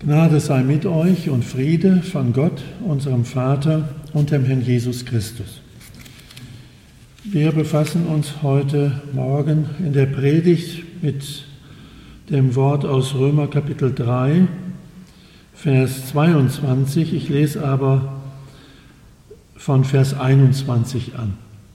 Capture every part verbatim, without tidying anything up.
Gnade sei mit euch und Friede von Gott, unserem Vater und dem Herrn Jesus Christus. Wir befassen uns heute Morgen in der Predigt mit dem Wort aus Römer Kapitel drei, Vers zweiundzwanzig. Ich lese aber von Vers einundzwanzig an.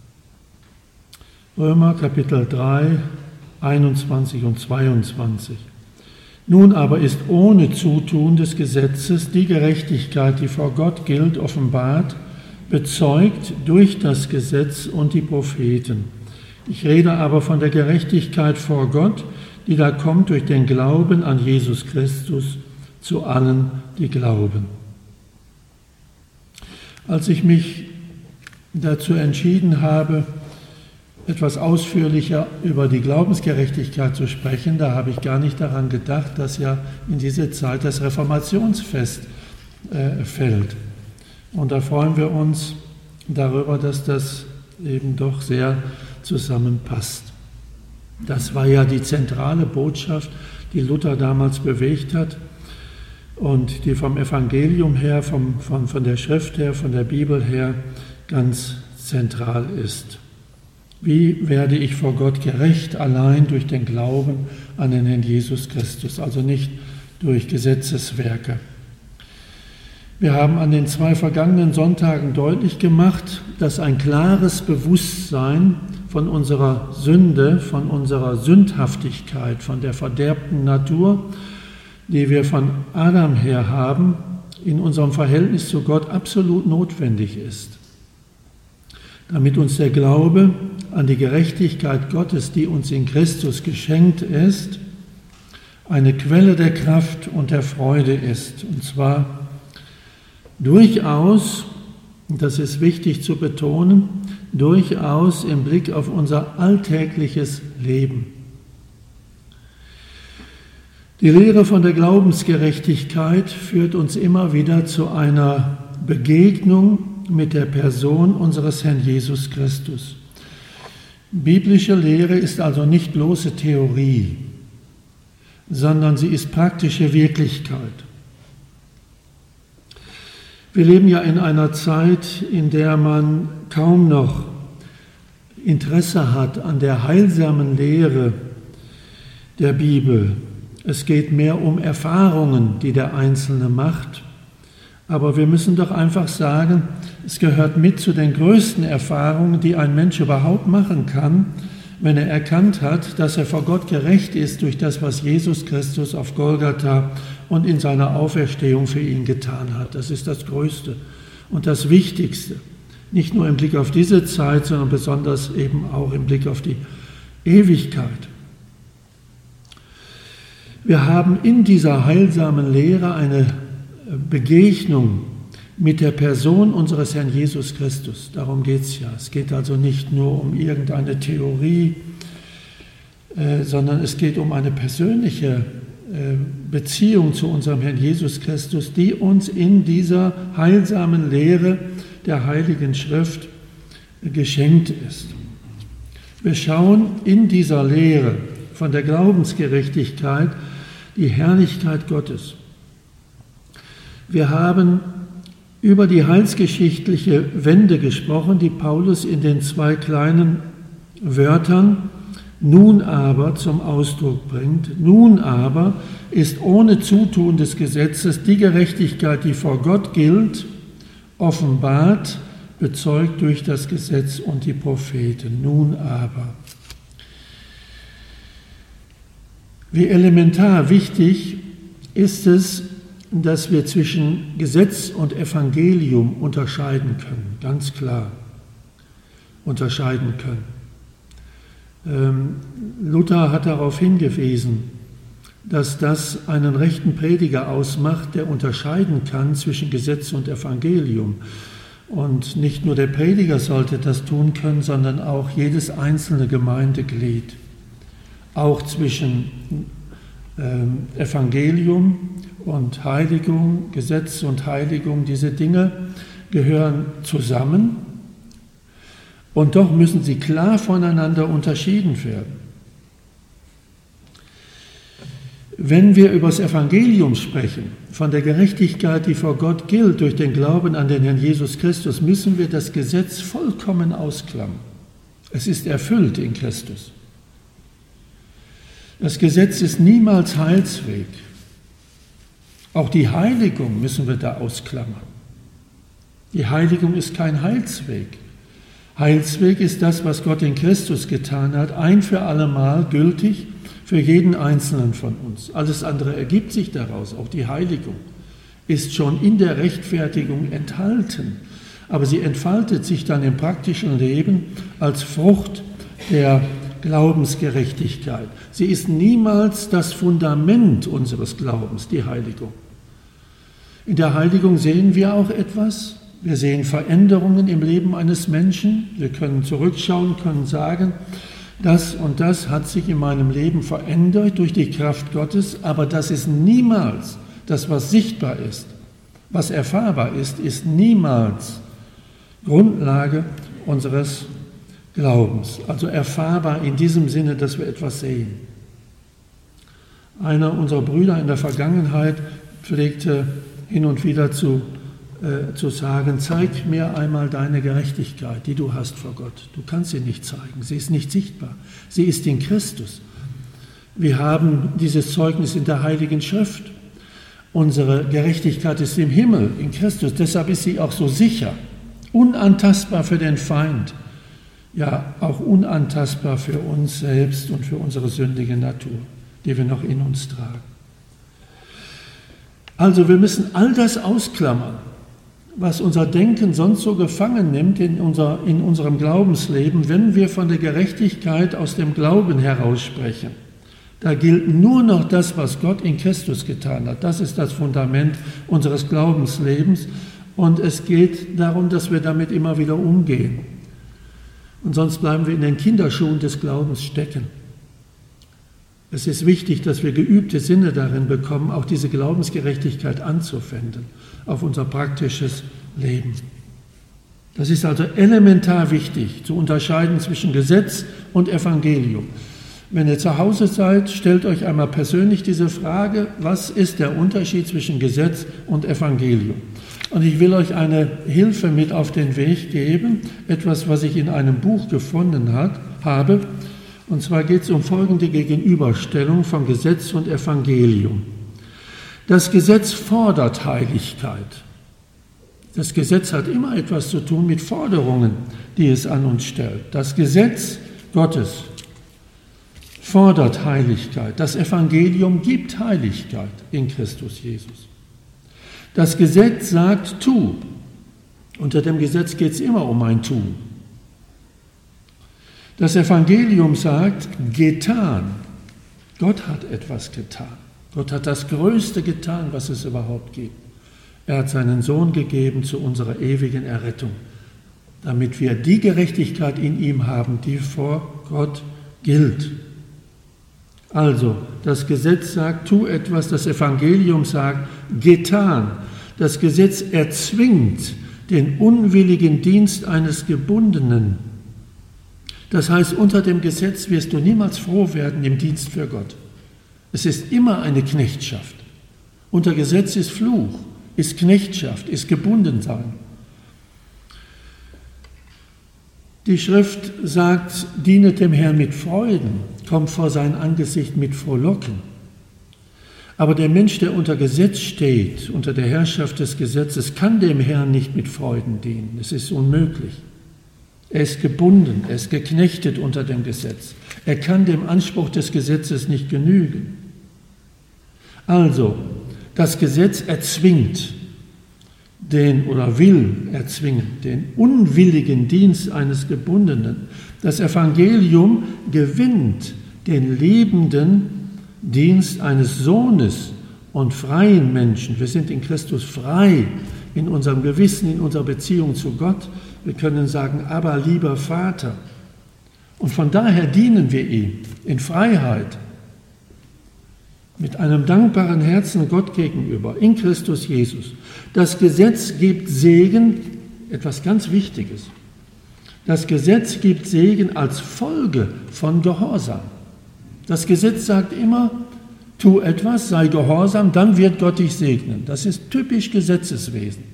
Römer Kapitel drei, einundzwanzig und zweiundzwanzig. Nun aber ist ohne Zutun des Gesetzes die Gerechtigkeit, die vor Gott gilt, offenbart, bezeugt durch das Gesetz und die Propheten. Ich rede aber von der Gerechtigkeit vor Gott, die da kommt durch den Glauben an Jesus Christus zu allen, die glauben. Als ich mich dazu entschieden habe, etwas ausführlicher über die Glaubensgerechtigkeit zu sprechen, da habe ich gar nicht daran gedacht, dass ja in dieser Zeit das Reformationsfest äh, fällt. Und da freuen wir uns darüber, dass das eben doch sehr zusammenpasst. Das war ja die zentrale Botschaft, die Luther damals bewegt hat und die vom Evangelium her, vom, von, von der Schrift her, von der Bibel her ganz zentral ist. Wie werde ich vor Gott gerecht? Allein durch den Glauben an den Herrn Jesus Christus, also nicht durch Gesetzeswerke. Wir haben an den zwei vergangenen Sonntagen deutlich gemacht, dass ein klares Bewusstsein von unserer Sünde, von unserer Sündhaftigkeit, von der verderbten Natur, die wir von Adam her haben, in unserem Verhältnis zu Gott absolut notwendig ist. Damit uns der Glaube an die Gerechtigkeit Gottes, die uns in Christus geschenkt ist, eine Quelle der Kraft und der Freude ist. Und zwar durchaus, das ist wichtig zu betonen, durchaus im Blick auf unser alltägliches Leben. Die Lehre von der Glaubensgerechtigkeit führt uns immer wieder zu einer Begegnung mit der Person unseres Herrn Jesus Christus. Biblische Lehre ist also nicht bloße Theorie, sondern sie ist praktische Wirklichkeit. Wir leben ja in einer Zeit, in der man kaum noch Interesse hat an der heilsamen Lehre der Bibel. Es geht mehr um Erfahrungen, die der Einzelne macht. Aber wir müssen doch einfach sagen, es gehört mit zu den größten Erfahrungen, die ein Mensch überhaupt machen kann, wenn er erkannt hat, dass er vor Gott gerecht ist durch das, was Jesus Christus auf Golgatha und in seiner Auferstehung für ihn getan hat. Das ist das Größte und das Wichtigste. Nicht nur im Blick auf diese Zeit, sondern besonders eben auch im Blick auf die Ewigkeit. Wir haben in dieser heilsamen Lehre eine Begegnung mit der Person unseres Herrn Jesus Christus. Darum geht es ja. Es geht also nicht nur um irgendeine Theorie, äh, sondern es geht um eine persönliche äh, Beziehung zu unserem Herrn Jesus Christus, die uns in dieser heilsamen Lehre der Heiligen Schrift äh, geschenkt ist. Wir schauen in dieser Lehre von der Glaubensgerechtigkeit die Herrlichkeit Gottes. Wir haben über die heilsgeschichtliche Wende gesprochen, die Paulus in den zwei kleinen Wörtern nun aber zum Ausdruck bringt. Nun aber ist ohne Zutun des Gesetzes die Gerechtigkeit, die vor Gott gilt, offenbart, bezeugt durch das Gesetz und die Propheten. Nun aber. Wie elementar wichtig ist es, dass wir zwischen Gesetz und Evangelium unterscheiden können, ganz klar unterscheiden können. Ähm, Luther hat darauf hingewiesen, dass das einen rechten Prediger ausmacht, der unterscheiden kann zwischen Gesetz und Evangelium. Und nicht nur der Prediger sollte das tun können, sondern auch jedes einzelne Gemeindeglied. Auch zwischen ähm, Evangelium und Heiligung, Gesetz und Heiligung, diese Dinge gehören zusammen und doch müssen sie klar voneinander unterschieden werden. Wenn wir über das Evangelium sprechen, von der Gerechtigkeit, die vor Gott gilt durch den Glauben an den Herrn Jesus Christus, müssen wir das Gesetz vollkommen ausklammern. Es ist erfüllt in Christus. Das Gesetz ist niemals Heilsweg. Auch die Heiligung müssen wir da ausklammern. Die Heiligung ist kein Heilsweg. Heilsweg ist das, was Gott in Christus getan hat, ein für allemal gültig für jeden Einzelnen von uns. Alles andere ergibt sich daraus. Auch die Heiligung ist schon in der Rechtfertigung enthalten, aber sie entfaltet sich dann im praktischen Leben als Frucht der Glaubensgerechtigkeit. Sie ist niemals das Fundament unseres Glaubens, die Heiligung. In der Heiligung sehen wir auch etwas. Wir sehen Veränderungen im Leben eines Menschen. Wir können zurückschauen, können sagen, das und das hat sich in meinem Leben verändert durch die Kraft Gottes, aber das ist niemals das, was sichtbar ist. Was erfahrbar ist, ist niemals Grundlage unseres Glaubens. Also erfahrbar in diesem Sinne, dass wir etwas sehen. Einer unserer Brüder in der Vergangenheit pflegte hin und wieder zu, äh, zu sagen, zeig mir einmal deine Gerechtigkeit, die du hast vor Gott. Du kannst sie nicht zeigen, sie ist nicht sichtbar. Sie ist in Christus. Wir haben dieses Zeugnis in der Heiligen Schrift. Unsere Gerechtigkeit ist im Himmel, in Christus. Deshalb ist sie auch so sicher, unantastbar für den Feind, ja auch unantastbar für uns selbst und für unsere sündige Natur, die wir noch in uns tragen. Also wir müssen all das ausklammern, was unser Denken sonst so gefangen nimmt in, unser, in unserem Glaubensleben, wenn wir von der Gerechtigkeit aus dem Glauben heraus sprechen. Da gilt nur noch das, was Gott in Christus getan hat. Das ist das Fundament unseres Glaubenslebens. Und es geht darum, dass wir damit immer wieder umgehen. Und sonst bleiben wir in den Kinderschuhen des Glaubens stecken. Es ist wichtig, dass wir geübte Sinne darin bekommen, auch diese Glaubensgerechtigkeit anzuwenden auf unser praktisches Leben. Das ist also elementar wichtig, zu unterscheiden zwischen Gesetz und Evangelium. Wenn ihr zu Hause seid, stellt euch einmal persönlich diese Frage, was ist der Unterschied zwischen Gesetz und Evangelium? Und ich will euch eine Hilfe mit auf den Weg geben, etwas, was ich in einem Buch gefunden hat, habe. Und zwar geht es um folgende Gegenüberstellung von Gesetz und Evangelium. Das Gesetz fordert Heiligkeit. Das Gesetz hat immer etwas zu tun mit Forderungen, die es an uns stellt. Das Gesetz Gottes fordert Heiligkeit. Das Evangelium gibt Heiligkeit in Christus Jesus. Das Gesetz sagt, tu. Unter dem Gesetz geht es immer um ein Tun. Das Evangelium sagt, getan. Gott hat etwas getan. Gott hat das Größte getan, was es überhaupt gibt. Er hat seinen Sohn gegeben zu unserer ewigen Errettung, damit wir die Gerechtigkeit in ihm haben, die vor Gott gilt. Also, das Gesetz sagt, tu etwas, das Evangelium sagt, getan. Das Gesetz erzwingt den unwilligen Dienst eines Gebundenen. Das heißt, unter dem Gesetz wirst du niemals froh werden im Dienst für Gott. Es ist immer eine Knechtschaft. Unter Gesetz ist Fluch, ist Knechtschaft, ist Gebundensein. Die Schrift sagt, dienet dem Herrn mit Freuden, kommt vor sein Angesicht mit Frohlocken. Aber der Mensch, der unter Gesetz steht, unter der Herrschaft des Gesetzes, kann dem Herrn nicht mit Freuden dienen. Es ist unmöglich. Er ist gebunden, er ist geknechtet unter dem Gesetz. Er kann dem Anspruch des Gesetzes nicht genügen. Also, das Gesetz erzwingt den oder will erzwingen den unwilligen Dienst eines Gebundenen. Das Evangelium gewinnt den lebenden Dienst eines Sohnes und freien Menschen. Wir sind in Christus frei in unserem Gewissen, in unserer Beziehung zu Gott. Wir können sagen, aber lieber Vater. Und von daher dienen wir ihm in Freiheit, mit einem dankbaren Herzen Gott gegenüber, in Christus Jesus. Das Gesetz gibt Segen, etwas ganz Wichtiges. Das Gesetz gibt Segen als Folge von Gehorsam. Das Gesetz sagt immer, Tu etwas, sei gehorsam, dann wird Gott dich segnen. Das ist typisch Gesetzeswesen.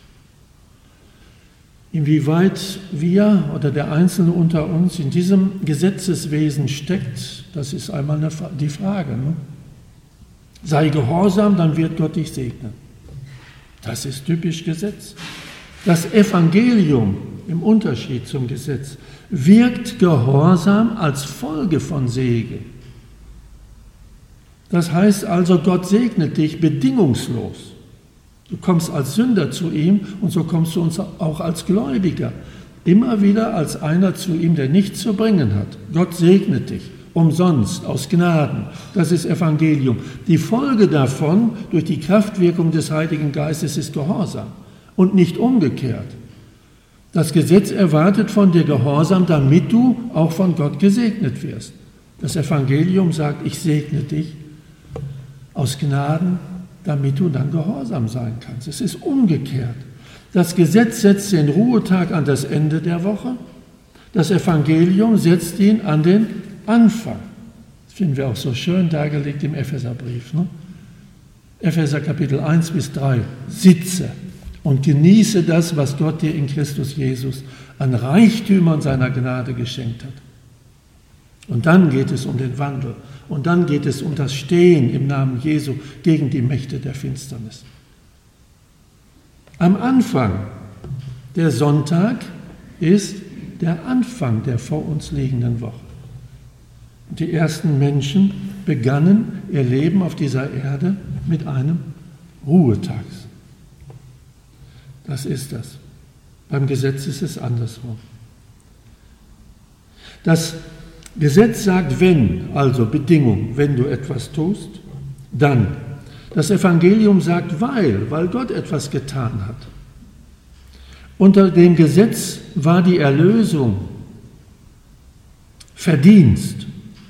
Inwieweit wir oder der Einzelne unter uns in diesem Gesetzeswesen steckt, das ist einmal eine, die Frage. Ne? Sei gehorsam, dann wird Gott dich segnen. Das ist typisch Gesetz. Das Evangelium im Unterschied zum Gesetz wirkt Gehorsam als Folge von Segen. Das heißt also, Gott segnet dich bedingungslos. Du kommst als Sünder zu ihm und so kommst du uns auch als Gläubiger. Immer wieder als einer zu ihm, der nichts zu bringen hat. Gott segnet dich, umsonst, aus Gnaden. Das ist Evangelium. Die Folge davon, durch die Kraftwirkung des Heiligen Geistes, ist Gehorsam und nicht umgekehrt. Das Gesetz erwartet von dir Gehorsam, damit du auch von Gott gesegnet wirst. Das Evangelium sagt, ich segne dich aus Gnaden, damit du dann gehorsam sein kannst. Es ist umgekehrt. Das Gesetz setzt den Ruhetag an das Ende der Woche. Das Evangelium setzt ihn an den Anfang. Das finden wir auch so schön dargelegt im Epheserbrief. Ne? Epheser Kapitel eins bis drei. Sitze und genieße das, was Gott dir in Christus Jesus an Reichtümern seiner Gnade geschenkt hat. Und dann geht es um den Wandel. Und dann geht es um das Stehen im Namen Jesu gegen die Mächte der Finsternis. Am Anfang, der Sonntag, ist der Anfang der vor uns liegenden Woche. Die ersten Menschen begannen ihr Leben auf dieser Erde mit einem Ruhetag. Das ist das. Beim Gesetz ist es andersrum. Das Gesetz sagt, wenn, also Bedingung, wenn du etwas tust, dann. Das Evangelium sagt, weil, weil Gott etwas getan hat. Unter dem Gesetz war die Erlösung Verdienst.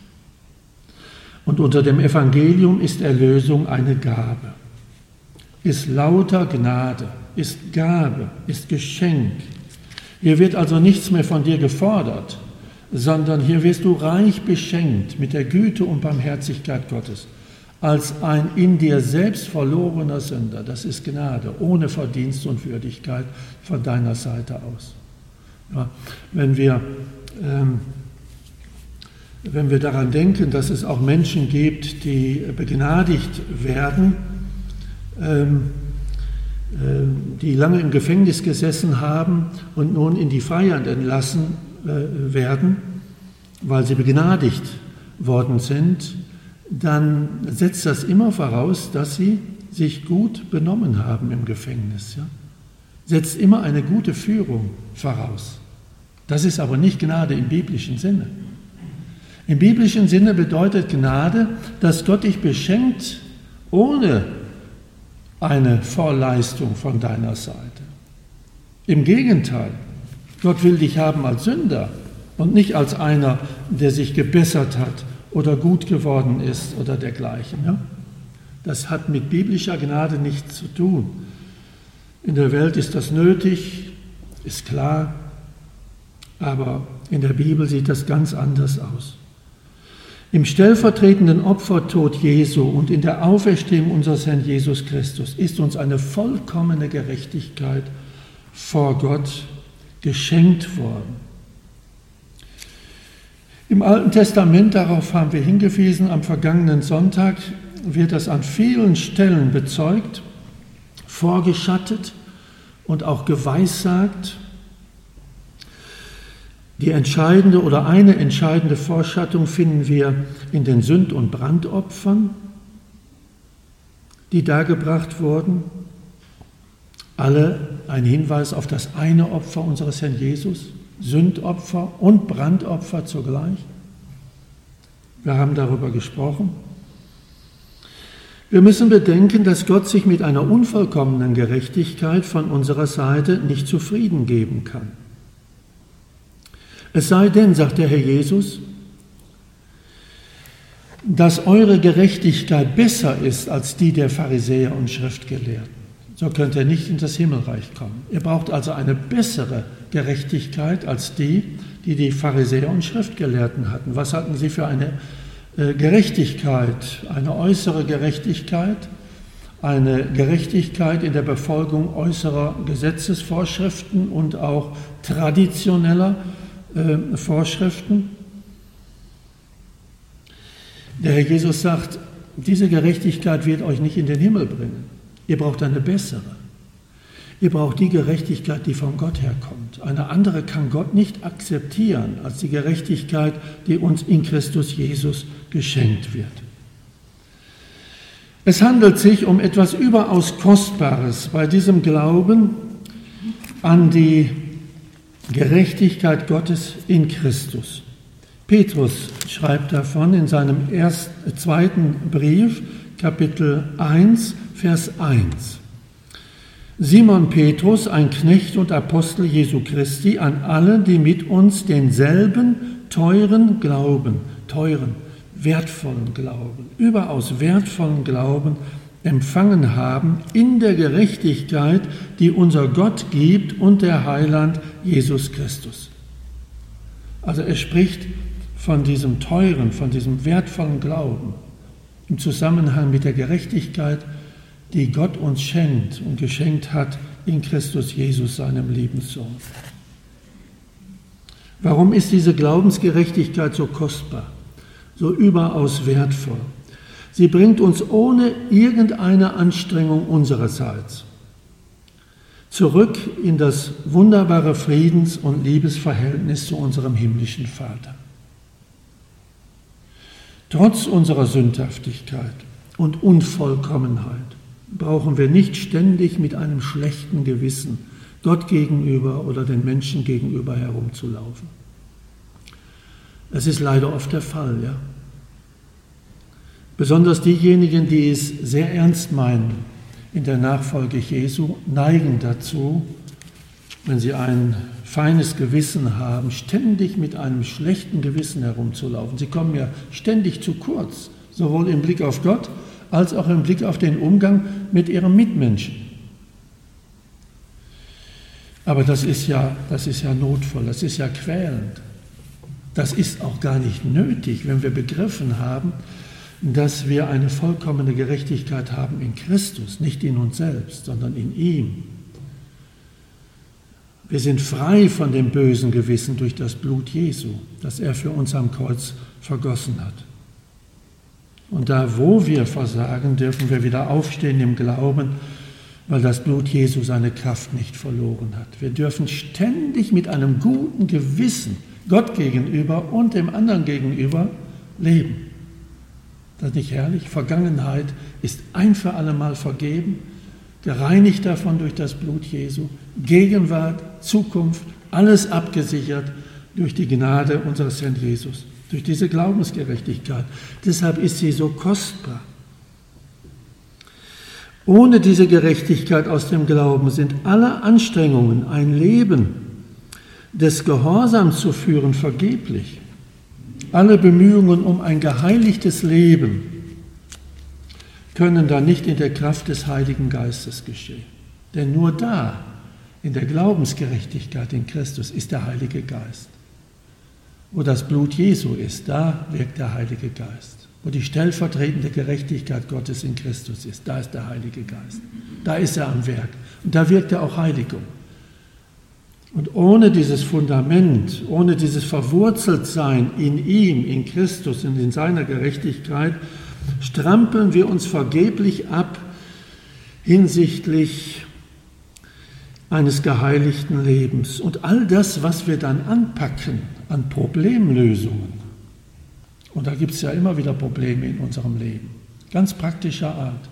Und unter dem Evangelium ist Erlösung eine Gabe, ist lauter Gnade, ist Gabe, ist Geschenk. Hier wird also nichts mehr von dir gefordert, sondern hier wirst du reich beschenkt mit der Güte und Barmherzigkeit Gottes, als ein in dir selbst verlorener Sünder. Das ist Gnade, ohne Verdienst und Würdigkeit von deiner Seite aus. Ja, wenn wir, ähm, wenn wir daran denken, dass es auch Menschen gibt, die begnadigt werden, ähm, äh, die lange im Gefängnis gesessen haben und nun in die Freiheit entlassen werden, weil sie begnadigt worden sind, dann setzt das immer voraus, dass sie sich gut benommen haben im Gefängnis. Ja? Setzt immer eine gute Führung voraus. Das ist aber nicht Gnade im biblischen Sinne. Im biblischen Sinne bedeutet Gnade, dass Gott dich beschenkt ohne eine Vorleistung von deiner Seite. Im Gegenteil, Gott will dich haben als Sünder und nicht als einer, der sich gebessert hat oder gut geworden ist oder dergleichen. Ja? Das hat mit biblischer Gnade nichts zu tun. In der Welt ist das nötig, ist klar, aber in der Bibel sieht das ganz anders aus. Im stellvertretenden Opfertod Jesu und in der Auferstehung unseres Herrn Jesus Christus ist uns eine vollkommene Gerechtigkeit vor Gott geschenkt worden. Im Alten Testament, darauf haben wir hingewiesen, am vergangenen Sonntag wird das an vielen Stellen bezeugt, vorgeschattet und auch geweissagt. Die entscheidende oder eine entscheidende Vorschattung finden wir in den Sünd- und Brandopfern, die dargebracht wurden. Alle ein Hinweis auf das eine Opfer unseres Herrn Jesus, Sündopfer und Brandopfer zugleich. Wir haben darüber gesprochen. Wir müssen bedenken, dass Gott sich mit einer unvollkommenen Gerechtigkeit von unserer Seite nicht zufrieden geben kann. Es sei denn, sagt der Herr Jesus, dass eure Gerechtigkeit besser ist als die der Pharisäer und Schriftgelehrten. So könnt ihr nicht in das Himmelreich kommen. Ihr braucht also eine bessere Gerechtigkeit als die, die die Pharisäer und Schriftgelehrten hatten. Was hatten sie für eine Gerechtigkeit, eine äußere Gerechtigkeit, eine Gerechtigkeit in der Befolgung äußerer Gesetzesvorschriften und auch traditioneller äh, Vorschriften. Der Herr Jesus sagt, diese Gerechtigkeit wird euch nicht in den Himmel bringen. Ihr braucht eine bessere. Ihr braucht die Gerechtigkeit, die von Gott herkommt. Eine andere kann Gott nicht akzeptieren als die Gerechtigkeit, die uns in Christus Jesus geschenkt wird. Es handelt sich um etwas überaus Kostbares bei diesem Glauben an die Gerechtigkeit Gottes in Christus. Petrus schreibt davon in seinem ersten, zweiten Brief, Kapitel eins, Vers eins. Simon Petrus, ein Knecht und Apostel Jesu Christi, an alle, die mit uns denselben teuren Glauben, teuren, wertvollen Glauben, überaus wertvollen Glauben empfangen haben in der Gerechtigkeit, die unser Gott gibt und der Heiland Jesus Christus. Also er spricht von diesem teuren, von diesem wertvollen Glauben im Zusammenhang mit der Gerechtigkeit, die Gott uns schenkt und geschenkt hat in Christus Jesus, seinem lieben Sohn. Warum ist diese Glaubensgerechtigkeit so kostbar, so überaus wertvoll? Sie bringt uns ohne irgendeine Anstrengung unsererseits zurück in das wunderbare Friedens- und Liebesverhältnis zu unserem himmlischen Vater. Trotz unserer Sündhaftigkeit und Unvollkommenheit brauchen wir nicht ständig mit einem schlechten Gewissen Gott gegenüber oder den Menschen gegenüber herumzulaufen. Es ist leider oft der Fall, ja. Besonders diejenigen, die es sehr ernst meinen in der Nachfolge Jesu, neigen dazu, wenn sie ein feines Gewissen haben, ständig mit einem schlechten Gewissen herumzulaufen. Sie kommen ja ständig zu kurz, sowohl im Blick auf Gott als auch im Blick auf den Umgang mit ihrem Mitmenschen. Aber das ist ja, das ist ja notvoll, das ist ja quälend. Das ist auch gar nicht nötig, wenn wir begriffen haben, dass wir eine vollkommene Gerechtigkeit haben in Christus, nicht in uns selbst, sondern in ihm. Wir sind frei von dem bösen Gewissen durch das Blut Jesu, das er für uns am Kreuz vergossen hat. Und da, wo wir versagen, dürfen wir wieder aufstehen im Glauben, weil das Blut Jesu seine Kraft nicht verloren hat. Wir dürfen ständig mit einem guten Gewissen Gott gegenüber und dem anderen gegenüber leben. Das ist nicht herrlich? Vergangenheit ist ein für alle Mal vergeben, gereinigt davon durch das Blut Jesu. Gegenwart, Zukunft, alles abgesichert durch die Gnade unseres Herrn Jesus, durch diese Glaubensgerechtigkeit. Deshalb ist sie so kostbar. Ohne diese Gerechtigkeit aus dem Glauben sind alle Anstrengungen, ein Leben des Gehorsams zu führen, vergeblich. Alle Bemühungen um ein geheiligtes Leben können dann nicht in der Kraft des Heiligen Geistes geschehen. Denn nur da, in der Glaubensgerechtigkeit in Christus, ist der Heilige Geist. Wo das Blut Jesu ist, da wirkt der Heilige Geist. Wo die stellvertretende Gerechtigkeit Gottes in Christus ist, da ist der Heilige Geist. Da ist er am Werk. Und da wirkt er auch Heiligung. Und ohne dieses Fundament, ohne dieses Verwurzeltsein in ihm, in Christus und in seiner Gerechtigkeit, strampeln wir uns vergeblich ab hinsichtlich eines geheiligten Lebens. Und all das, was wir dann anpacken an Problemlösungen, und da gibt es ja immer wieder Probleme in unserem Leben, ganz praktischer Art,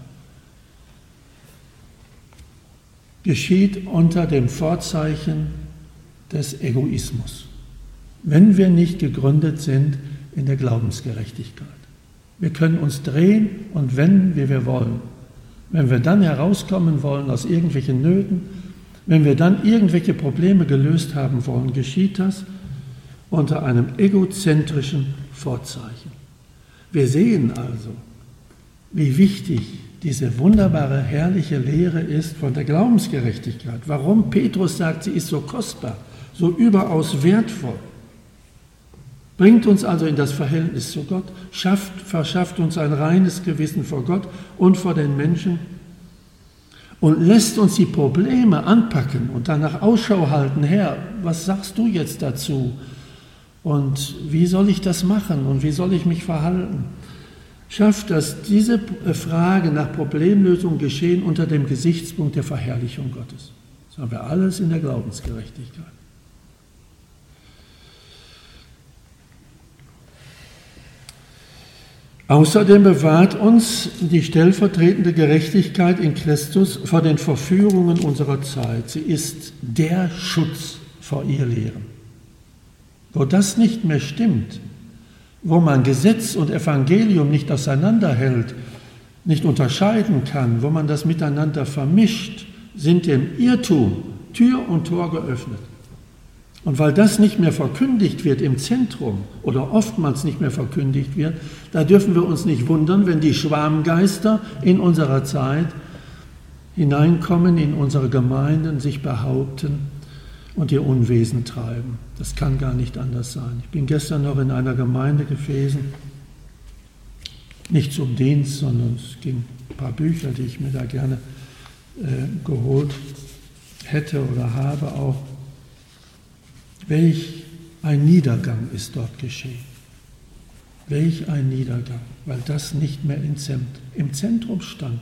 geschieht unter dem Vorzeichen des Egoismus, wenn wir nicht gegründet sind in der Glaubensgerechtigkeit. Wir können uns drehen und wenden, wie wir wollen. Wenn wir dann herauskommen wollen aus irgendwelchen Nöten, wenn wir dann irgendwelche Probleme gelöst haben wollen, geschieht das unter einem egozentrischen Vorzeichen. Wir sehen also, wie wichtig diese wunderbare, herrliche Lehre ist von der Glaubensgerechtigkeit. Warum Petrus sagt, sie ist so kostbar, so überaus wertvoll. Bringt uns also in das Verhältnis zu Gott, schafft, verschafft uns ein reines Gewissen vor Gott und vor den Menschen und lässt uns die Probleme anpacken und danach Ausschau halten. Herr, was sagst du jetzt dazu? Und wie soll ich das machen und wie soll ich mich verhalten? Schafft, dass diese Frage nach Problemlösung geschehen unter dem Gesichtspunkt der Verherrlichung Gottes. Das haben wir alles in der Glaubensgerechtigkeit. Außerdem bewahrt uns die stellvertretende Gerechtigkeit in Christus vor den Verführungen unserer Zeit. Sie ist der Schutz vor Irrlehren. Wo das nicht mehr stimmt, wo man Gesetz und Evangelium nicht auseinanderhält, nicht unterscheiden kann, wo man das miteinander vermischt, sind dem Irrtum Tür und Tor geöffnet. Und weil das nicht mehr verkündigt wird im Zentrum oder oftmals nicht mehr verkündigt wird, da dürfen wir uns nicht wundern, wenn die Schwarmgeister in unserer Zeit hineinkommen in unsere Gemeinden, sich behaupten und ihr Unwesen treiben. Das kann gar nicht anders sein. Ich bin gestern noch in einer Gemeinde gewesen, nicht zum Dienst, sondern es ging ein paar Bücher, die ich mir da gerne äh, geholt hätte oder habe auch. Welch ein Niedergang ist dort geschehen. Welch ein Niedergang, weil das nicht mehr im Zentrum stand.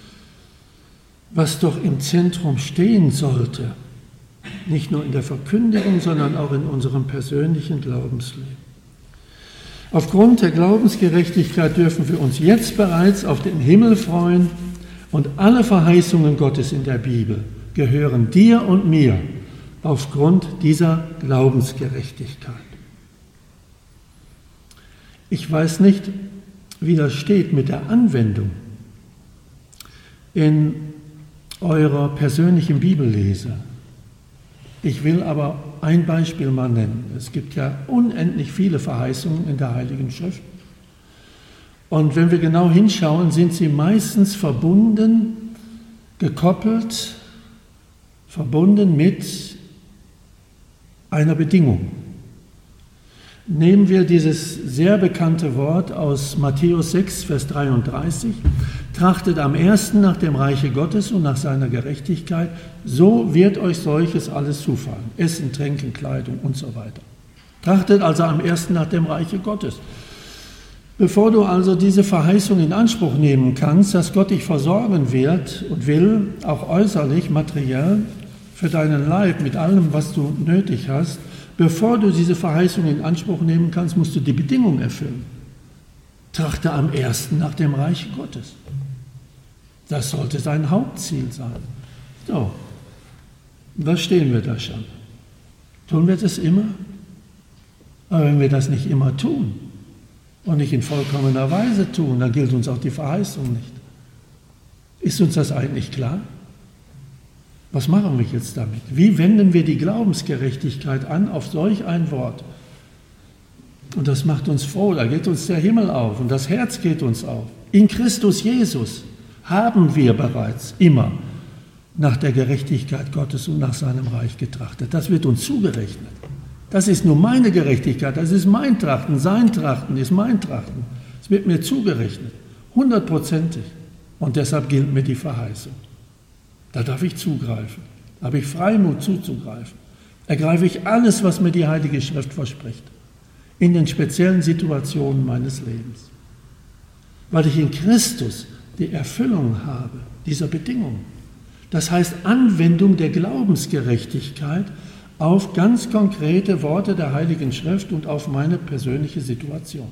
Was doch im Zentrum stehen sollte, nicht nur in der Verkündigung, sondern auch in unserem persönlichen Glaubensleben. Aufgrund der Glaubensgerechtigkeit dürfen wir uns jetzt bereits auf den Himmel freuen und alle Verheißungen Gottes in der Bibel gehören dir und mir aufgrund dieser Glaubensgerechtigkeit. Ich weiß nicht, wie das steht mit der Anwendung in eurer persönlichen Bibellese. Ich will aber ein Beispiel mal nennen. Es gibt ja unendlich viele Verheißungen in der Heiligen Schrift. Und wenn wir genau hinschauen, sind sie meistens verbunden, gekoppelt, verbunden mit einer Bedingung. Nehmen wir dieses sehr bekannte Wort aus Matthäus sechs, Vers dreiunddreißig. Trachtet am ersten nach dem Reiche Gottes und nach seiner Gerechtigkeit, so wird euch solches alles zufallen. Essen, Trinken, Kleidung und so weiter. Trachtet also am ersten nach dem Reiche Gottes. Bevor du also diese Verheißung in Anspruch nehmen kannst, dass Gott dich versorgen wird und will, auch äußerlich, materiell, für deinen Leib, mit allem, was du nötig hast, bevor du diese Verheißung in Anspruch nehmen kannst, musst du die Bedingung erfüllen. Trachte am ersten nach dem Reich Gottes. Das sollte sein Hauptziel sein. So, was stehen wir da schon? Tun wir das immer? Aber wenn wir das nicht immer tun und nicht in vollkommener Weise tun, dann gilt uns auch die Verheißung nicht. Ist uns das eigentlich klar? Was machen wir jetzt damit? Wie wenden wir die Glaubensgerechtigkeit an auf solch ein Wort? Und das macht uns froh, da geht uns der Himmel auf und das Herz geht uns auf. In Christus Jesus haben wir bereits immer nach der Gerechtigkeit Gottes und nach seinem Reich getrachtet. Das wird uns zugerechnet. Das ist nur meine Gerechtigkeit, das ist mein Trachten, sein Trachten ist mein Trachten. Es wird mir zugerechnet, hundertprozentig. Und deshalb gilt mir die Verheißung. Da darf ich zugreifen, da habe ich Freimut zuzugreifen. Ergreife ich alles, was mir die Heilige Schrift verspricht, in den speziellen Situationen meines Lebens. Weil ich in Christus die Erfüllung habe, dieser Bedingung. Das heißt Anwendung der Glaubensgerechtigkeit auf ganz konkrete Worte der Heiligen Schrift und auf meine persönliche Situation.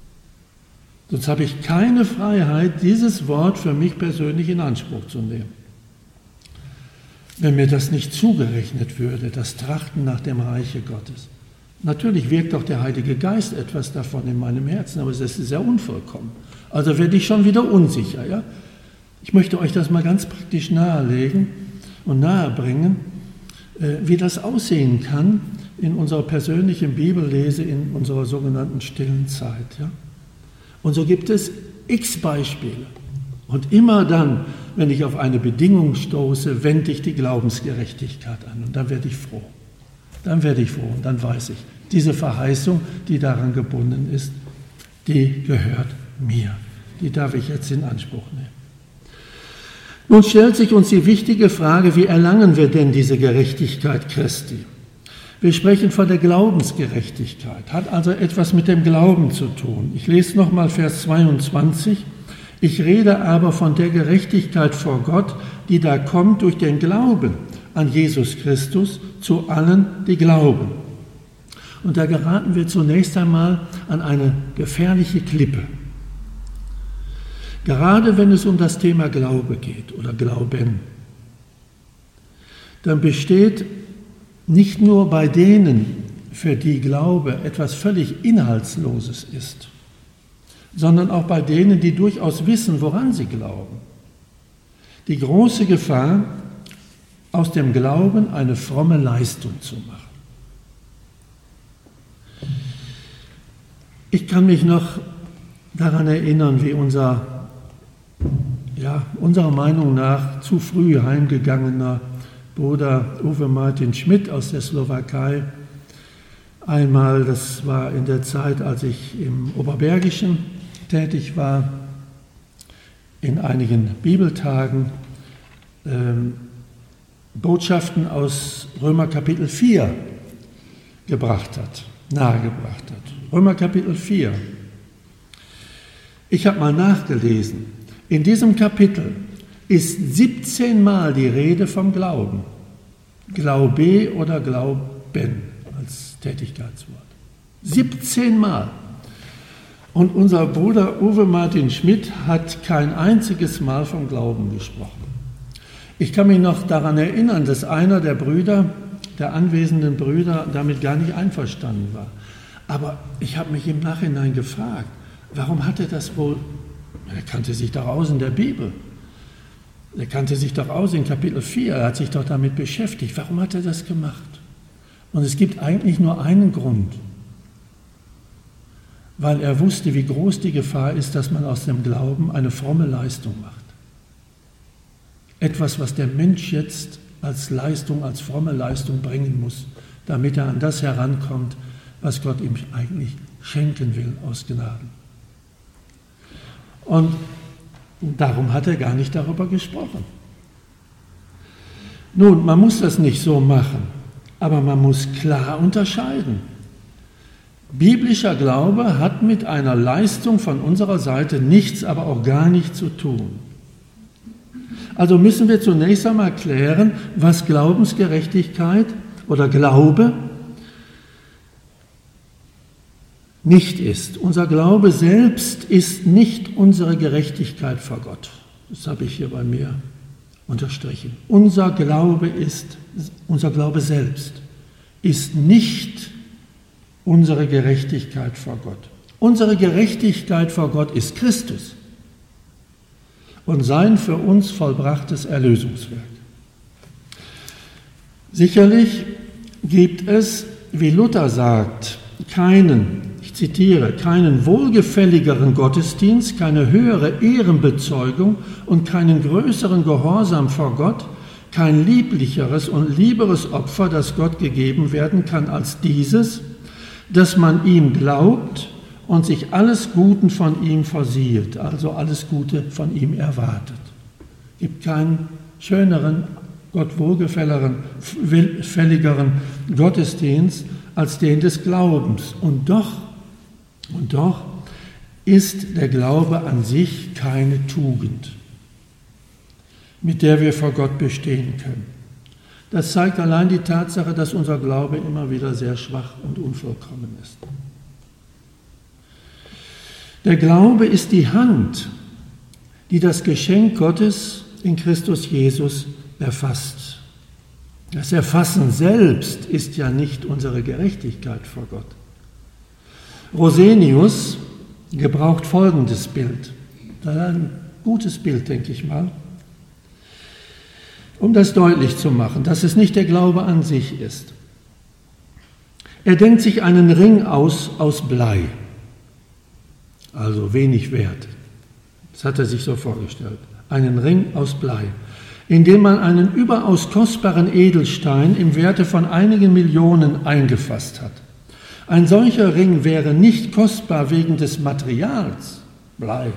Sonst habe ich keine Freiheit, dieses Wort für mich persönlich in Anspruch zu nehmen. Wenn mir das nicht zugerechnet würde, das Trachten nach dem Reiche Gottes. Natürlich wirkt auch der Heilige Geist etwas davon in meinem Herzen, aber es ist sehr unvollkommen. Also werde ich schon wieder unsicher. Ja? Ich möchte euch das mal ganz praktisch nahelegen und nahebringen, wie das aussehen kann in unserer persönlichen Bibellese, in unserer sogenannten stillen Zeit. Ja? Und so gibt es x Beispiele. Und immer dann, wenn ich auf eine Bedingung stoße, wende ich die Glaubensgerechtigkeit an und dann werde ich froh. Dann werde ich froh und dann weiß ich, Diese Verheißung, die daran gebunden ist, die gehört mir. Die darf ich jetzt in Anspruch nehmen. Nun stellt sich uns die wichtige Frage, wie erlangen wir denn diese Gerechtigkeit Christi? Wir sprechen von der Glaubensgerechtigkeit, hat also etwas mit dem Glauben zu tun. Ich lese nochmal Vers zweiundzwanzig. Ich rede aber von der Gerechtigkeit vor Gott, die da kommt durch den Glauben an Jesus Christus zu allen, die glauben. Und da geraten wir zunächst einmal an eine gefährliche Klippe. Gerade wenn es um das Thema Glaube geht oder Glauben, dann besteht nicht nur bei denen, für die Glaube etwas völlig Inhaltsloses ist, sondern auch bei denen, die durchaus wissen, woran sie glauben, die große Gefahr, aus dem Glauben eine fromme Leistung zu machen. Ich kann mich noch daran erinnern, wie unser, ja, unserer Meinung nach zu früh heimgegangener Bruder Uwe Martin Schmidt aus der Slowakei einmal, das war in der Zeit, als ich im Oberbergischen tätig war, in einigen Bibeltagen ähm, Botschaften aus Römer Kapitel vier gebracht hat, nahegebracht hat. Römer Kapitel vier. Ich habe mal nachgelesen. In diesem Kapitel ist siebzehn Mal die Rede vom Glauben. Glaube oder Glauben als Tätigkeitswort. siebzehn Mal. Und unser Bruder Uwe Martin Schmidt hat kein einziges Mal vom Glauben gesprochen. Ich kann mich noch daran erinnern, dass einer der Brüder, der anwesenden Brüder, damit gar nicht einverstanden war. Aber ich habe mich im Nachhinein gefragt, warum hat er das wohl, er kannte sich doch aus in der Bibel. Er kannte sich doch aus in Kapitel vier, er hat sich doch damit beschäftigt. Warum hat er das gemacht? Und es gibt eigentlich nur einen Grund. Weil er wusste, wie groß die Gefahr ist, dass man aus dem Glauben eine fromme Leistung macht. Etwas, was der Mensch jetzt als Leistung, als fromme Leistung bringen muss, damit er an das herankommt, was Gott ihm eigentlich schenken will aus Gnaden. Und darum hat er gar nicht darüber gesprochen. Nun, man muss das nicht so machen, aber man muss klar unterscheiden. Biblischer Glaube hat mit einer Leistung von unserer Seite nichts, aber auch gar nichts zu tun. Also müssen wir zunächst einmal klären, was Glaubensgerechtigkeit oder Glaube nicht ist. Unser Glaube selbst ist nicht unsere Gerechtigkeit vor Gott. Das habe ich hier bei mir unterstrichen. Unser Glaube ist, unser Glaube selbst ist nicht unsere Gerechtigkeit vor Gott. Unsere Gerechtigkeit vor Gott ist Christus und sein für uns vollbrachtes Erlösungswerk. Sicherlich gibt es, wie Luther sagt, keinen, ich zitiere, keinen wohlgefälligeren Gottesdienst, keine höhere Ehrenbezeugung und keinen größeren Gehorsam vor Gott, kein lieblicheres und lieberes Opfer, das Gott gegeben werden kann, als dieses, dass man ihm glaubt und sich alles Guten von ihm versieht, also alles Gute von ihm erwartet. Es gibt keinen schöneren, Gott wohlgefälligeren Gottesdienst als den des Glaubens. Und doch, und doch ist der Glaube an sich keine Tugend, mit der wir vor Gott bestehen können. Das zeigt allein die Tatsache, dass unser Glaube immer wieder sehr schwach und unvollkommen ist. Der Glaube ist die Hand, die das Geschenk Gottes in Christus Jesus erfasst. Das Erfassen selbst ist ja nicht unsere Gerechtigkeit vor Gott. Rosenius gebraucht folgendes Bild. Das ist ein gutes Bild, denke ich mal, um das deutlich zu machen, dass es nicht der Glaube an sich ist. Er denkt sich einen Ring aus aus Blei, also wenig wert. Das hat er sich so vorgestellt. Einen Ring aus Blei, in dem man einen überaus kostbaren Edelstein im Werte von einigen Millionen eingefasst hat. Ein solcher Ring wäre nicht kostbar wegen des Materials, Blei,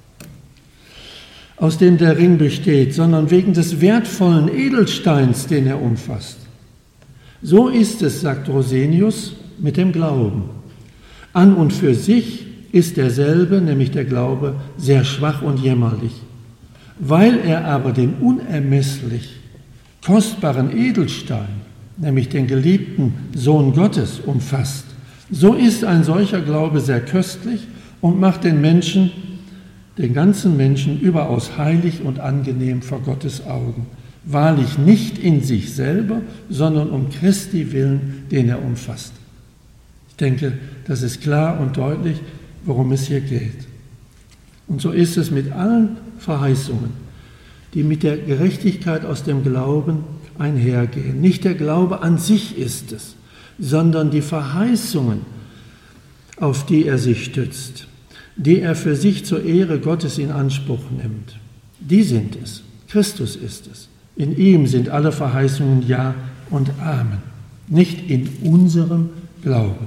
aus dem der Ring besteht, sondern wegen des wertvollen Edelsteins, den er umfasst. So ist es, sagt Rosenius, mit dem Glauben. An und für sich ist derselbe, nämlich der Glaube, sehr schwach und jämmerlich. Weil er aber den unermesslich kostbaren Edelstein, nämlich den geliebten Sohn Gottes, umfasst, so ist ein solcher Glaube sehr köstlich und macht den Menschen, den ganzen Menschen, überaus heilig und angenehm vor Gottes Augen. Wahrlich nicht in sich selber, sondern um Christi willen, den er umfasst. Ich denke, das ist klar und deutlich, worum es hier geht. Und so ist es mit allen Verheißungen, die mit der Gerechtigkeit aus dem Glauben einhergehen. Nicht der Glaube an sich ist es, sondern die Verheißungen, auf die er sich stützt, die er für sich zur Ehre Gottes in Anspruch nimmt. Die sind es. Christus ist es. In ihm sind alle Verheißungen Ja und Amen, nicht in unserem Glauben.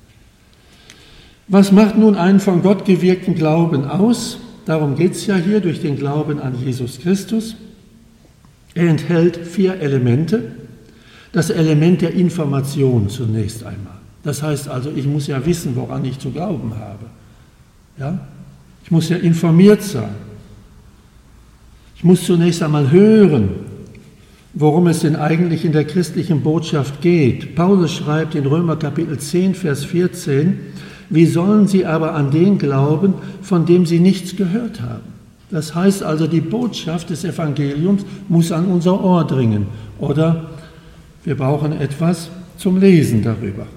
Was macht nun einen von Gott gewirkten Glauben aus? Darum geht es ja hier durch den Glauben an Jesus Christus. Er enthält vier Elemente. Das Element der Information zunächst einmal. Das heißt also, ich muss ja wissen, woran ich zu glauben habe. Ja? Ich muss ja informiert sein. Ich muss zunächst einmal hören, worum es denn eigentlich in der christlichen Botschaft geht. Paulus schreibt in Römer Kapitel zehn, Vers vierzehn, wie sollen sie aber an den glauben, von dem sie nichts gehört haben? Das heißt also, die Botschaft des Evangeliums muss an unser Ohr dringen. Oder wir brauchen etwas zum Lesen darüber.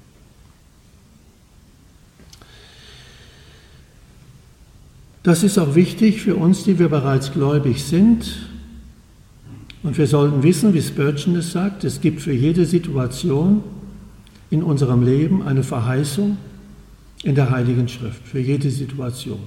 Das ist auch wichtig für uns, die wir bereits gläubig sind. Und wir sollten wissen, wie Spurgeon es sagt, es gibt für jede Situation in unserem Leben eine Verheißung in der Heiligen Schrift, für jede Situation.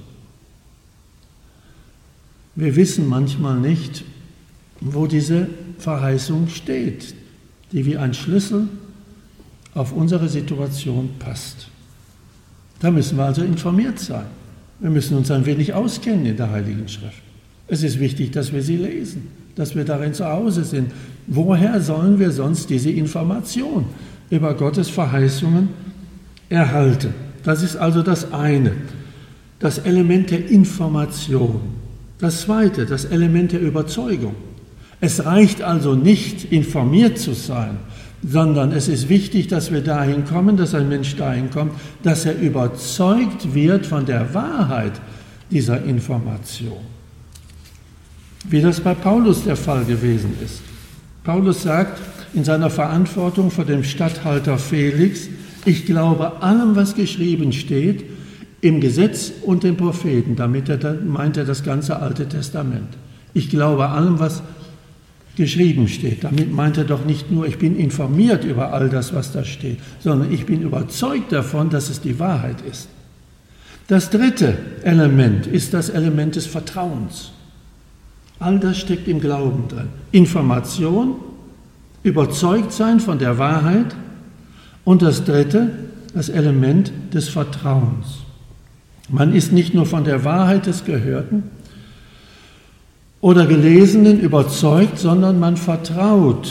Wir wissen manchmal nicht, wo diese Verheißung steht, die wie ein Schlüssel auf unsere Situation passt. Da müssen wir also informiert sein. Wir müssen uns ein wenig auskennen in der Heiligen Schrift. Es ist wichtig, dass wir sie lesen, dass wir darin zu Hause sind. Woher sollen wir sonst diese Information über Gottes Verheißungen erhalten? Das ist also das eine, das Element der Information. Das zweite, das Element der Überzeugung. Es reicht also nicht, informiert zu sein, sondern es ist wichtig, dass wir dahin kommen, dass ein Mensch dahin kommt, dass er überzeugt wird von der Wahrheit dieser Information. Wie das bei Paulus der Fall gewesen ist. Paulus sagt in seiner Verantwortung vor dem Statthalter Felix, ich glaube allem, was geschrieben steht, im Gesetz und den Propheten. Damit er, meint er das ganze Alte Testament. Ich glaube allem, was geschrieben steht. Damit meint er doch nicht nur, ich bin informiert über all das, was da steht, sondern ich bin überzeugt davon, dass es die Wahrheit ist. Das dritte Element ist das Element des Vertrauens. All das steckt im Glauben drin. Information, überzeugt sein von der Wahrheit und das dritte, das Element des Vertrauens. Man ist nicht nur von der Wahrheit des Gehörten oder Gelesenen überzeugt, sondern man vertraut.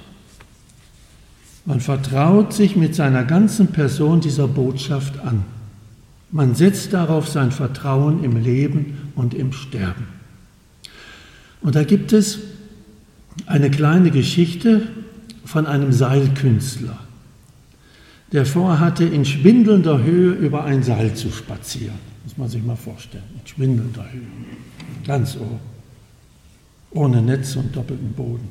Man vertraut sich mit seiner ganzen Person dieser Botschaft an. Man setzt darauf sein Vertrauen im Leben und im Sterben. Und da gibt es eine kleine Geschichte von einem Seilkünstler, der vorhatte, in schwindelnder Höhe über ein Seil zu spazieren. Muss man sich mal vorstellen, in schwindelnder Höhe, ganz oben, ohne Netz und doppelten Boden.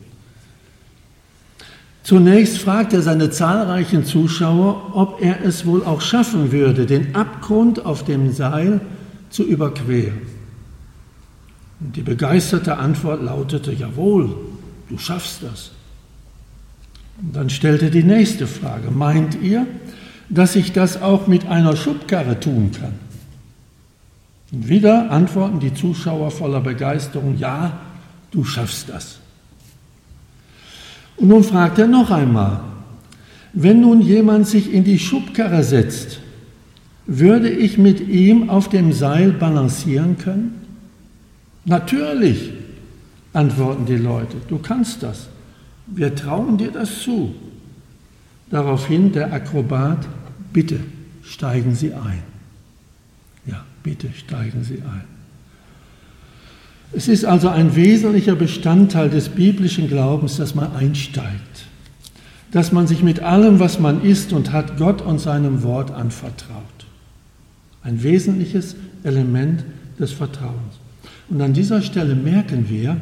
Zunächst fragt er seine zahlreichen Zuschauer, ob er es wohl auch schaffen würde, den Abgrund auf dem Seil zu überqueren. Und die begeisterte Antwort lautete, jawohl, du schaffst das. Und dann stellte die nächste Frage, meint ihr, dass ich das auch mit einer Schubkarre tun kann? Und wieder antworten die Zuschauer voller Begeisterung, ja, du schaffst das. Und nun fragt er noch einmal, Wenn nun jemand sich in die Schubkarre setzt, würde ich mit ihm auf dem Seil balancieren können? Natürlich, antworten die Leute, du kannst das. Wir trauen dir das zu. Daraufhin der Akrobat, bitte steigen Sie ein. Ja, bitte steigen Sie ein. Es ist also ein wesentlicher Bestandteil des biblischen Glaubens, dass man einsteigt, dass man sich mit allem, was man ist und hat, Gott und seinem Wort anvertraut. Ein wesentliches Element des Vertrauens. Und an dieser Stelle merken wir,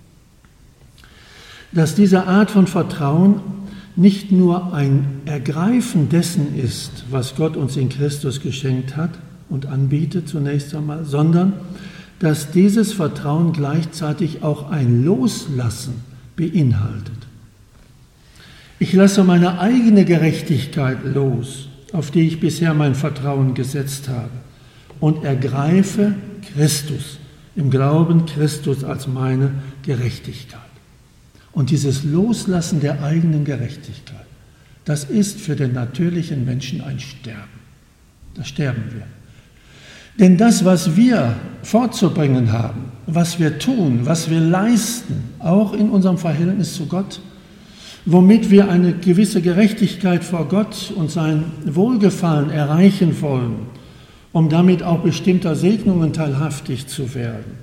dass diese Art von Vertrauen nicht nur ein Ergreifen dessen ist, was Gott uns in Christus geschenkt hat und anbietet zunächst einmal, sondern dass dieses Vertrauen gleichzeitig auch ein Loslassen beinhaltet. Ich lasse meine eigene Gerechtigkeit los, auf die ich bisher mein Vertrauen gesetzt habe, und ergreife Christus, im Glauben Christus als meine Gerechtigkeit. Und dieses Loslassen der eigenen Gerechtigkeit, das ist für den natürlichen Menschen ein Sterben. Da sterben wir. Denn das, was wir vorzubringen haben, was wir tun, was wir leisten, auch in unserem Verhältnis zu Gott, womit wir eine gewisse Gerechtigkeit vor Gott und sein Wohlgefallen erreichen wollen, um damit auch bestimmter Segnungen teilhaftig zu werden.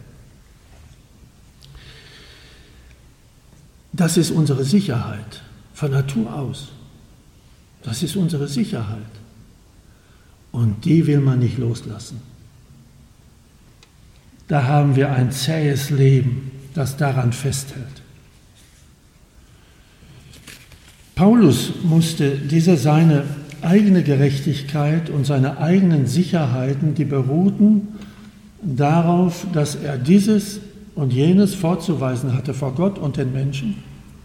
Das ist unsere Sicherheit von Natur aus. Das ist unsere Sicherheit. Und die will man nicht loslassen. Da haben wir ein zähes Leben, das daran festhält. Paulus musste diese seine eigene Gerechtigkeit und seine eigenen Sicherheiten, die beruhten darauf, dass er dieses und jenes vorzuweisen hatte vor Gott und den Menschen,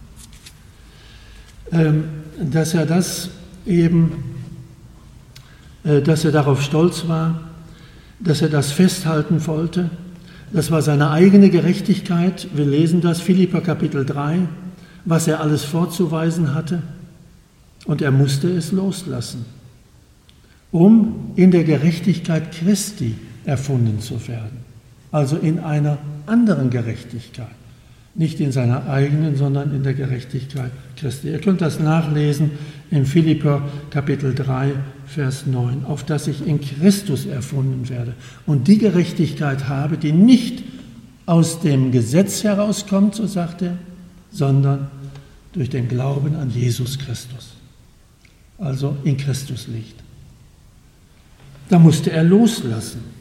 dass er das eben, dass er darauf stolz war, dass er das festhalten wollte. Das war seine eigene Gerechtigkeit. Wir lesen das, Philipper Kapitel drei, was er alles vorzuweisen hatte. Und er musste es loslassen, um in der Gerechtigkeit Christi erfunden zu werden. Also in einer anderen Gerechtigkeit. Nicht in seiner eigenen, sondern in der Gerechtigkeit Christi. Ihr könnt das nachlesen in Philipper Kapitel drei, Vers neun, auf dass ich in Christus erfunden werde und die Gerechtigkeit habe, die nicht aus dem Gesetz herauskommt, so sagt er, sondern durch den Glauben an Jesus Christus. Also in Christus liegt. Da musste er loslassen.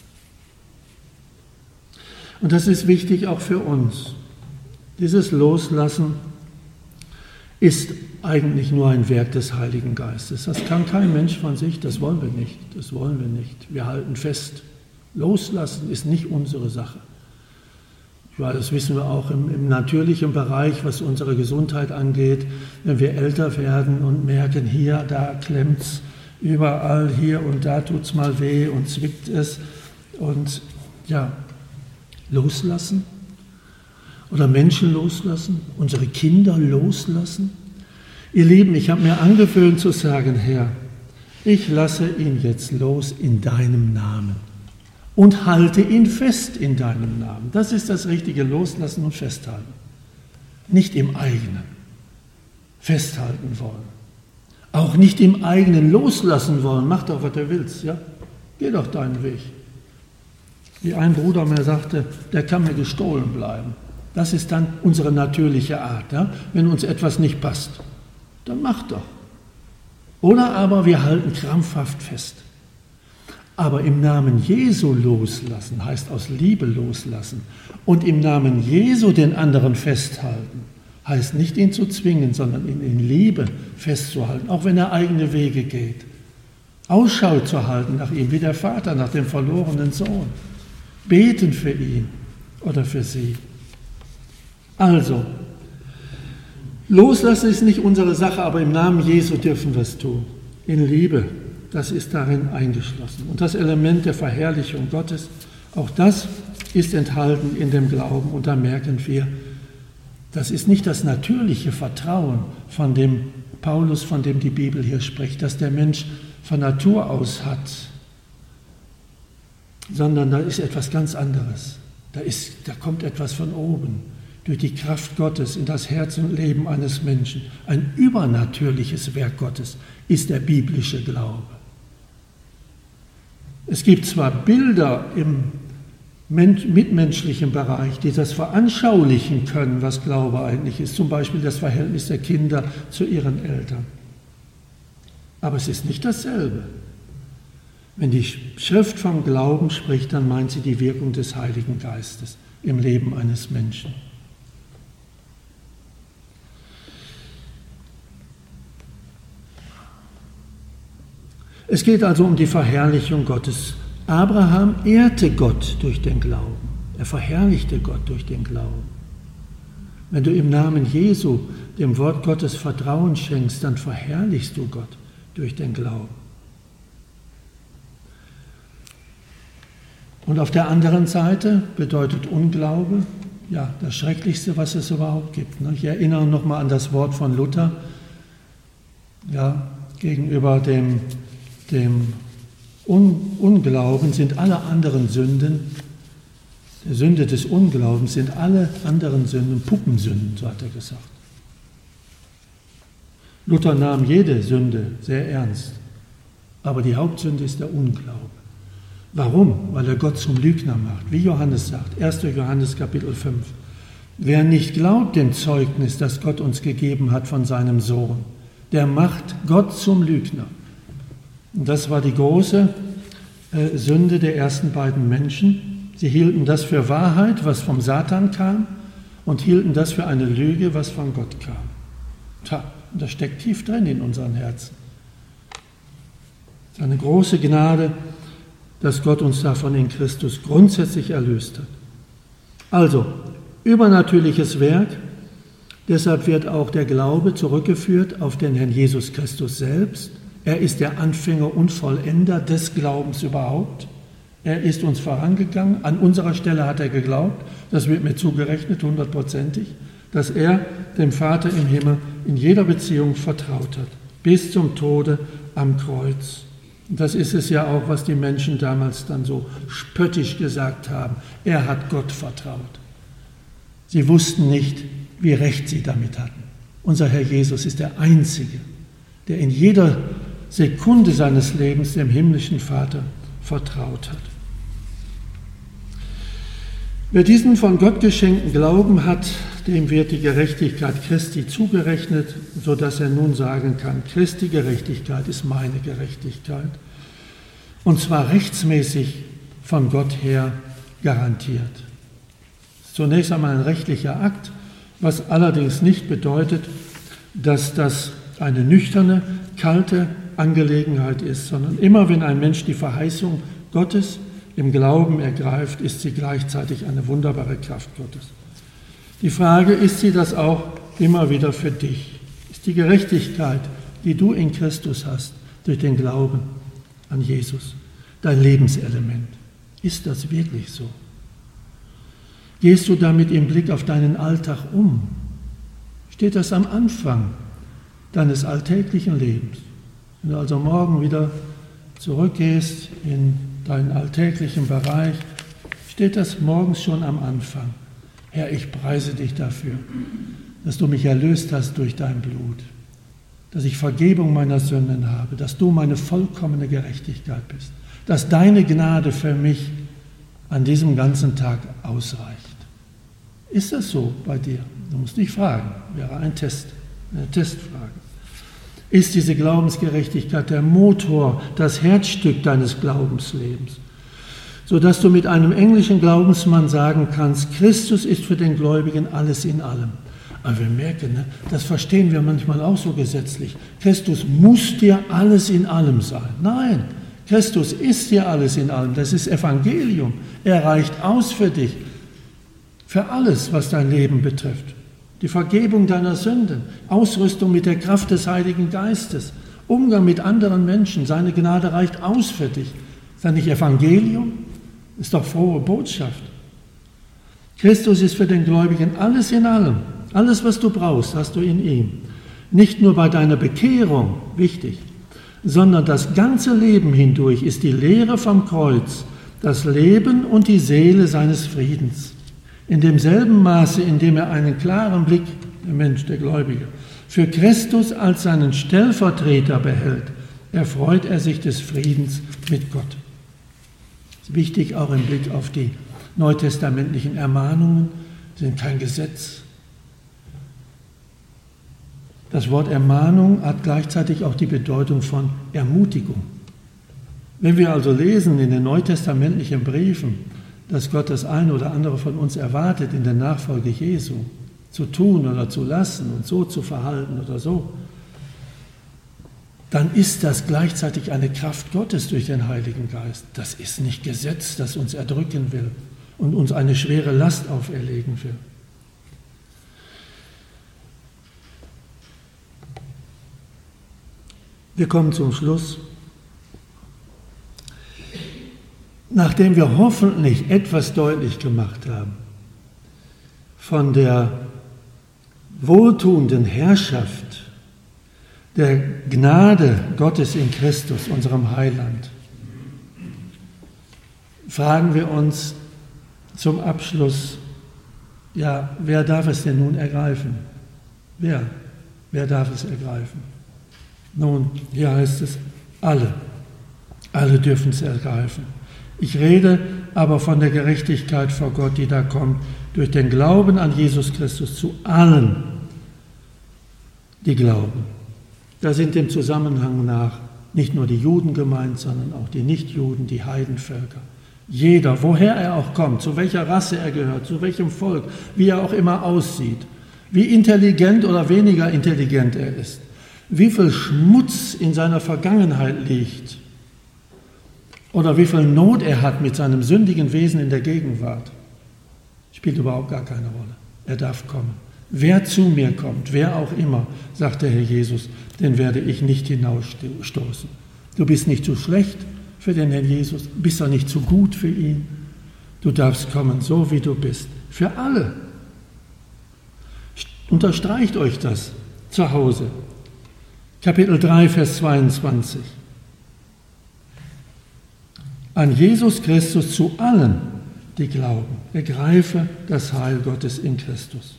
Und das ist wichtig auch für uns. Dieses Loslassen ist eigentlich nur ein Werk des Heiligen Geistes. Das kann kein Mensch von sich, das wollen wir nicht, das wollen wir nicht. Wir halten fest, loslassen ist nicht unsere Sache. Ja, das wissen wir auch im, im natürlichen Bereich, was unsere Gesundheit angeht, wenn wir älter werden und merken, hier, da klemmt's, überall, hier und da tut's mal weh und zwickt es. Und ja, loslassen oder Menschen loslassen, unsere Kinder loslassen. Ihr Lieben, ich habe mir angewöhnt zu sagen, Herr, ich lasse ihn jetzt los in deinem Namen und halte ihn fest in deinem Namen. Das ist das richtige Loslassen und Festhalten. Nicht im eigenen festhalten wollen. Auch nicht im eigenen loslassen wollen. Mach doch, was du willst. Ja? Geh doch deinen Weg. Wie ein Bruder mir sagte, der kann mir gestohlen bleiben. Das ist dann unsere natürliche Art. Ja? Wenn uns etwas nicht passt, dann mach doch. Oder aber wir halten krampfhaft fest. Aber im Namen Jesu loslassen, heißt aus Liebe loslassen. Und im Namen Jesu den anderen festhalten, heißt nicht ihn zu zwingen, sondern ihn in Liebe festzuhalten, auch wenn er eigene Wege geht. Ausschau zu halten nach ihm, wie der Vater nach dem verlorenen Sohn. Beten für ihn oder für sie. Also, loslassen ist nicht unsere Sache, aber im Namen Jesu dürfen wir es tun. In Liebe, das ist darin eingeschlossen. Und das Element der Verherrlichung Gottes, auch das ist enthalten in dem Glauben. Und da merken wir, Das ist nicht das natürliche Vertrauen, von dem Paulus, von dem die Bibel hier spricht, das der Mensch von Natur aus hat, sondern da ist etwas ganz anderes. Da, ist, da kommt etwas von oben, durch die Kraft Gottes in das Herz und Leben eines Menschen. Ein übernatürliches Werk Gottes ist der biblische Glaube. Es gibt zwar Bilder im mitmenschlichen Bereich, die das veranschaulichen können, was Glaube eigentlich ist, zum Beispiel das Verhältnis der Kinder zu ihren Eltern. Aber es ist nicht dasselbe. Wenn die Schrift vom Glauben spricht, dann meint sie die Wirkung des Heiligen Geistes im Leben eines Menschen. Es geht also um die Verherrlichung Gottes. Abraham ehrte Gott durch den Glauben. Er verherrlichte Gott durch den Glauben. Wenn du im Namen Jesu dem Wort Gottes Vertrauen schenkst, dann verherrlichst du Gott durch den Glauben. Und auf der anderen Seite bedeutet Unglaube, ja, das Schrecklichste, was es überhaupt gibt. Ich erinnere nochmal an das Wort von Luther, ja, gegenüber dem, dem Un- Unglauben sind alle anderen Sünden, der Sünde des Unglaubens sind alle anderen Sünden Puppensünden, so hat er gesagt. Luther nahm jede Sünde sehr ernst, aber die Hauptsünde ist der Unglaube. Warum? Weil er Gott zum Lügner macht, wie Johannes sagt, erster Johannes Kapitel fünf. Wer nicht glaubt dem Zeugnis, das Gott uns gegeben hat von seinem Sohn, der macht Gott zum Lügner. Und das war die große äh, Sünde der ersten beiden Menschen. Sie hielten das für Wahrheit, was vom Satan kam, und hielten das für eine Lüge, was von Gott kam. Tja, das steckt tief drin in unseren Herzen. Es ist eine große Gnade, dass Gott uns davon in Christus grundsätzlich erlöst hat. Also, übernatürliches Werk, deshalb wird auch der Glaube zurückgeführt auf den Herrn Jesus Christus selbst. Er ist der Anfänger und Vollender des Glaubens überhaupt. Er ist uns vorangegangen. An unserer Stelle hat er geglaubt, das wird mir zugerechnet, hundertprozentig, dass er dem Vater im Himmel in jeder Beziehung vertraut hat, bis zum Tode am Kreuz. Das ist es ja auch, was die Menschen damals dann so spöttisch gesagt haben. Er hat Gott vertraut. Sie wussten nicht, wie recht sie damit hatten. Unser Herr Jesus ist der Einzige, der in jeder Sekunde seines Lebens dem himmlischen Vater vertraut hat. Wer diesen von Gott geschenkten Glauben hat, dem wird die Gerechtigkeit Christi zugerechnet, sodass er nun sagen kann, Christi Gerechtigkeit ist meine Gerechtigkeit. Und zwar rechtsmäßig von Gott her garantiert. Zunächst einmal ein rechtlicher Akt, was allerdings nicht bedeutet, dass das eine nüchterne, kalte Angelegenheit ist, sondern immer wenn ein Mensch die Verheißung Gottes im Glauben ergreift, ist sie gleichzeitig eine wunderbare Kraft Gottes. Die Frage, ist sie das auch immer wieder für dich? Ist die Gerechtigkeit, die du in Christus hast, durch den Glauben an Jesus, dein Lebenselement? Ist das wirklich so? Gehst du damit im Blick auf deinen Alltag um? Steht das am Anfang deines alltäglichen Lebens? Wenn du also morgen wieder zurückgehst in deinen alltäglichen Bereich, steht das morgens schon am Anfang. Herr, ich preise dich dafür, dass du mich erlöst hast durch dein Blut, dass ich Vergebung meiner Sünden habe, dass du meine vollkommene Gerechtigkeit bist, dass deine Gnade für mich an diesem ganzen Tag ausreicht. Ist das so bei dir? Du musst dich fragen, wäre ein Test, eine Testfrage. Ist diese Glaubensgerechtigkeit der Motor, das Herzstück deines Glaubenslebens, sodass du mit einem englischen Glaubensmann sagen kannst, Christus ist für den Gläubigen alles in allem. Aber wir merken, ne, das verstehen wir manchmal auch so gesetzlich. Christus muss dir alles in allem sein. Nein, Christus ist dir alles in allem. Das ist Evangelium. Er reicht aus für dich, für alles, was dein Leben betrifft. Die Vergebung deiner Sünden, Ausrüstung mit der Kraft des Heiligen Geistes, Umgang mit anderen Menschen, seine Gnade reicht aus für dich. Ist das nicht Evangelium? Ist doch frohe Botschaft. Christus ist für den Gläubigen alles in allem Alles, was du brauchst, hast du in ihm. Nicht nur bei deiner Bekehrung, wichtig, sondern das ganze Leben hindurch ist die Lehre vom Kreuz, das Leben und die Seele seines Friedens. In demselben Maße, in dem er einen klaren Blick, der Mensch, der Gläubige, für Christus als seinen Stellvertreter behält, erfreut er sich des Friedens mit Gott. Das ist wichtig auch im Blick auf die neutestamentlichen Ermahnungen, sind kein Gesetz. Das Wort Ermahnung hat gleichzeitig auch die Bedeutung von Ermutigung. Wenn wir also lesen in den neutestamentlichen Briefen, dass Gott das eine oder andere von uns erwartet in der Nachfolge Jesu, zu tun oder zu lassen und so zu verhalten oder so, dann ist das gleichzeitig eine Kraft Gottes durch den Heiligen Geist. Das ist nicht Gesetz, das uns erdrücken will und uns eine schwere Last auferlegen will. Wir kommen zum Schluss. Nachdem wir hoffentlich etwas deutlich gemacht haben von der wohltuenden Herrschaft der Gnade Gottes in Christus, unserem Heiland, fragen wir uns zum Abschluss, ja, wer darf es denn nun ergreifen? Wer? Wer darf es ergreifen? Nun, hier heißt es, alle. Alle dürfen es ergreifen. Ich rede aber von der Gerechtigkeit vor Gott, die da kommt, durch den Glauben an Jesus Christus zu allen, die glauben. Da sind dem Zusammenhang nach nicht nur die Juden gemeint, sondern auch die Nichtjuden, die Heidenvölker. Jeder, woher er auch kommt, zu welcher Rasse er gehört, zu welchem Volk, wie er auch immer aussieht, wie intelligent oder weniger intelligent er ist, wie viel Schmutz in seiner Vergangenheit liegt oder wie viel Not er hat mit seinem sündigen Wesen in der Gegenwart, spielt überhaupt gar keine Rolle. Er darf kommen. Wer zu mir kommt, wer auch immer, sagt der Herr Jesus, den werde ich nicht hinausstoßen. Du bist nicht zu schlecht für den Herrn Jesus, bist auch nicht zu gut für ihn. Du darfst kommen, so wie du bist. Für alle. Unterstreicht euch das zu Hause. Kapitel drei, Vers zweiundzwanzig. An Jesus Christus zu allen, die glauben. Ergreife das Heil Gottes in Christus.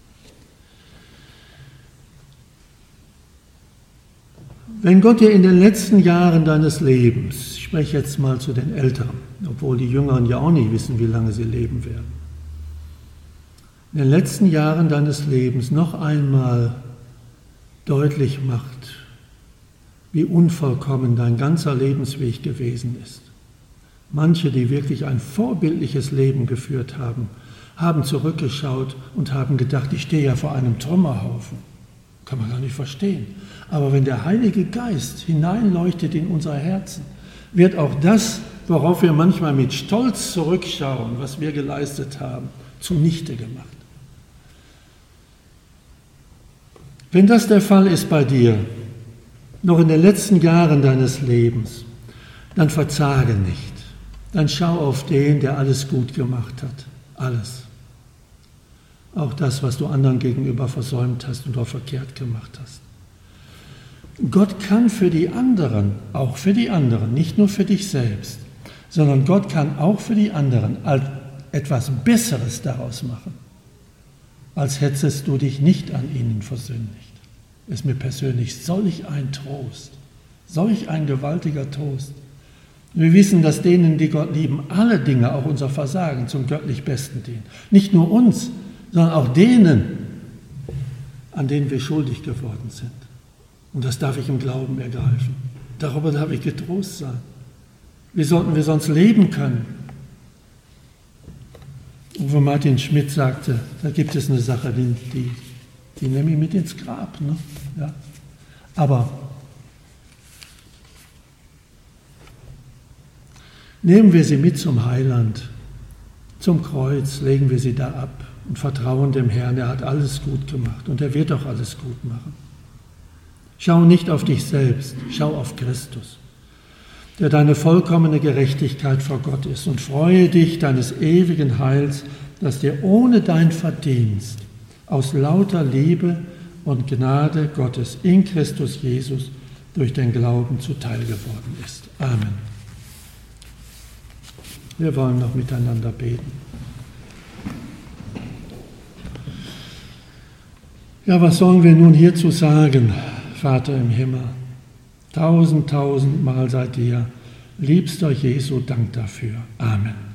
Wenn Gott dir in den letzten Jahren deines Lebens, ich spreche jetzt mal zu den Älteren, obwohl die Jüngeren ja auch nicht wissen, wie lange sie leben werden, in den letzten Jahren deines Lebens noch einmal deutlich macht, wie unvollkommen dein ganzer Lebensweg gewesen ist. Manche, die wirklich ein vorbildliches Leben geführt haben, haben zurückgeschaut und haben gedacht, ich stehe ja vor einem Trümmerhaufen. Kann man gar nicht verstehen. Aber wenn der Heilige Geist hineinleuchtet in unser Herzen, wird auch das, worauf wir manchmal mit Stolz zurückschauen, was wir geleistet haben, zunichte gemacht. Wenn das der Fall ist bei dir, noch in den letzten Jahren deines Lebens, dann verzage nicht. Dann schau auf den, der alles gut gemacht hat. Alles. Auch das, was du anderen gegenüber versäumt hast und auch verkehrt gemacht hast. Gott kann für die anderen, auch für die anderen, nicht nur für dich selbst, sondern Gott kann auch für die anderen etwas Besseres daraus machen, als hättest du dich nicht an ihnen versündigt. Ist mir persönlich solch ein Trost, solch ein gewaltiger Trost. Wir wissen, dass denen, die Gott lieben, alle Dinge, auch unser Versagen, zum göttlich Besten dienen. Nicht nur uns, sondern auch denen, an denen wir schuldig geworden sind. Und das darf ich im Glauben ergreifen. Darüber darf ich getrost sein. Wie sollten wir sonst leben können? Und wo Martin Schmidt sagte, da gibt es eine Sache, die, die, die nehme ich mit ins Grab. Ne? Ja. Aber nehmen wir sie mit zum Heiland, zum Kreuz, legen wir sie da ab und vertrauen dem Herrn, er hat alles gut gemacht und er wird auch alles gut machen. Schau nicht auf dich selbst, schau auf Christus, der deine vollkommene Gerechtigkeit vor Gott ist, und freue dich deines ewigen Heils, das dir ohne dein Verdienst aus lauter Liebe und Gnade Gottes in Christus Jesus durch den Glauben zuteil geworden ist. Amen. Wir wollen noch miteinander beten. Ja, was sollen wir nun hierzu sagen, Vater im Himmel? Tausend, tausendmal sei dir, liebster Jesu, Dank dafür. Amen.